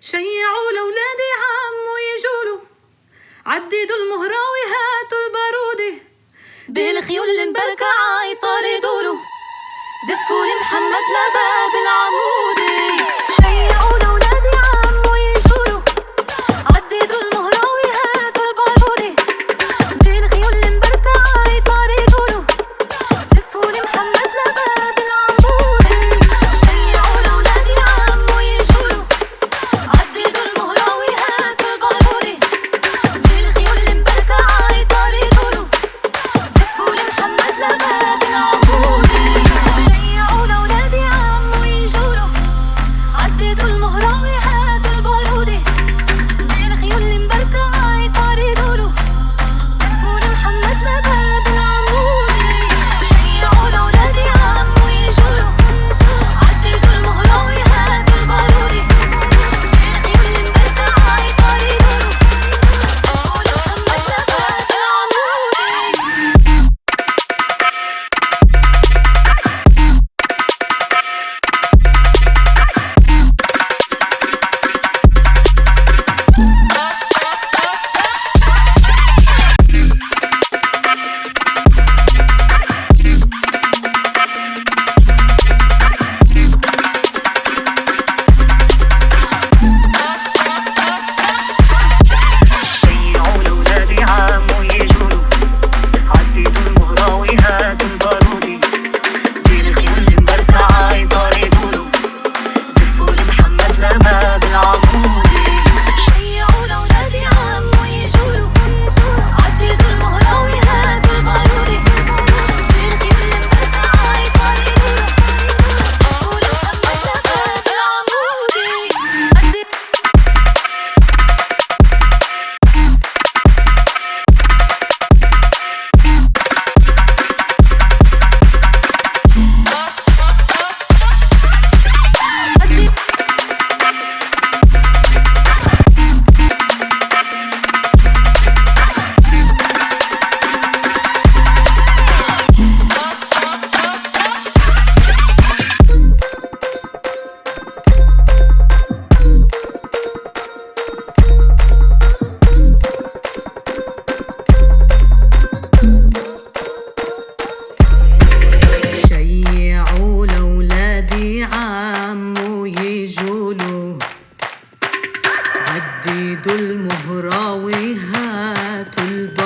شيعوا لولادي عمو يجولو، عددوا المهراوي هاتوا البارودي، بالخيول المبركعة يطاردولو، زفوا لمحمد لباب العمودي. شيعوا لولادي عمو يجولو، عددوا المهراوي هاتوا البارودي، بالخيول المبركعة يطاردولو، زفوا لمحمد لباب العمودي. شيعوا لولادي عمو يجولو، عددوا المهراوي هاتوا البارودي، بالخيول المبركعة يطاردولو، زفوا لمحمد لباب العمودي. شيعوا لولادي عمو يجولو، عددوا المهراوي هاتوا البارودي، بالخيول المبركعة يطاردولو، زفوا لمحمد لباب العمودي. شيعوا لولادي عمو يجولو، عددوا المهراوي هاتوا البارودي، بالخيول المبركعة يطاردولو، زفوا لمحمد لباب العمودي. شيعوا لولادي عمو يجولو، عددوا المهراوي هاتوا البارودي، بالخيول المبركعة يطاردولو، زفوا لمحمد لباب العمودي. شيعوا لولادي عمو يجولو، عددوا المهراوي هاتوا البارودي، بالخيول المبركعة يطاردولو، زفوا لمحمد لباب العمودي. شيعوا لولادي عمو يجولو، عددوا المهراوي هاتوا البارودي،